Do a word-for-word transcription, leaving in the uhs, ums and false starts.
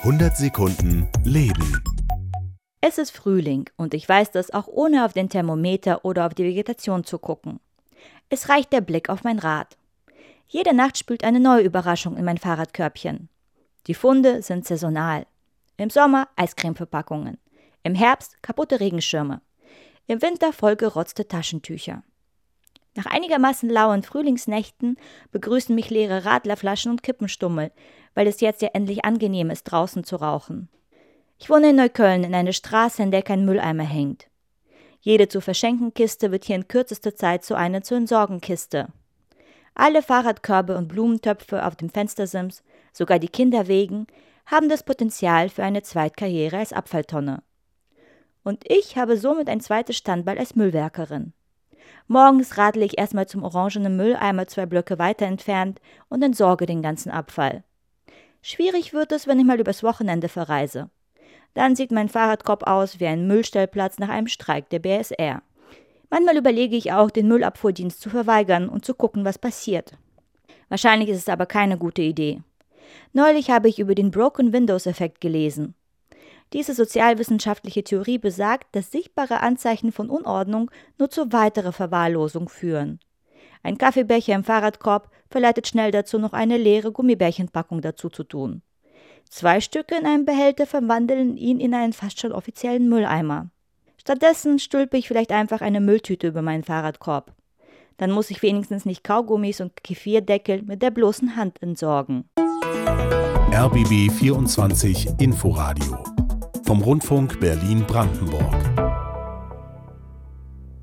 hundert Sekunden Leben. Es ist Frühling und ich weiß das auch ohne auf den Thermometer oder auf die Vegetation zu gucken. Es reicht der Blick auf mein Rad. Jede Nacht spült eine neue Überraschung in mein Fahrradkörbchen. Die Funde sind saisonal. Im Sommer Eiscremeverpackungen, im Herbst kaputte Regenschirme, im Winter vollgerotzte Taschentücher. Nach einigermaßen lauen Frühlingsnächten begrüßen mich leere Radlerflaschen und Kippenstummel, weil es jetzt ja endlich angenehm ist, draußen zu rauchen. Ich wohne in Neukölln in einer Straße, in der kein Mülleimer hängt. Jede zu verschenken Kiste wird hier in kürzester Zeit zu einer zu entsorgen Kiste. Alle Fahrradkörbe und Blumentöpfe auf dem Fenstersims, sogar die Kinderwegen, haben das Potenzial für eine Zweitkarriere als Abfalltonne. Und ich habe somit ein zweites Standbein als Müllwerkerin. Morgens radle ich erstmal zum orangenen Mülleimer zwei Blöcke weiter entfernt und entsorge den ganzen Abfall. Schwierig wird es, wenn ich mal übers Wochenende verreise. Dann sieht mein Fahrradkorb aus wie ein Müllstellplatz nach einem Streik der B S R. Manchmal überlege ich auch, den Müllabfuhrdienst zu verweigern und zu gucken, was passiert. Wahrscheinlich ist es aber keine gute Idee. Neulich habe ich über den Broken Windows-Effekt gelesen. Diese sozialwissenschaftliche Theorie besagt, dass sichtbare Anzeichen von Unordnung nur zu weiterer Verwahrlosung führen. Ein Kaffeebecher im Fahrradkorb verleitet schnell dazu, noch eine leere Gummibärchenpackung dazu zu tun. Zwei Stücke in einem Behälter verwandeln ihn in einen fast schon offiziellen Mülleimer. Stattdessen stülpe ich vielleicht einfach eine Mülltüte über meinen Fahrradkorb. Dann muss ich wenigstens nicht Kaugummis und Kefirdeckel mit der bloßen Hand entsorgen. R B B vierundzwanzig Inforadio vom Rundfunk Berlin-Brandenburg.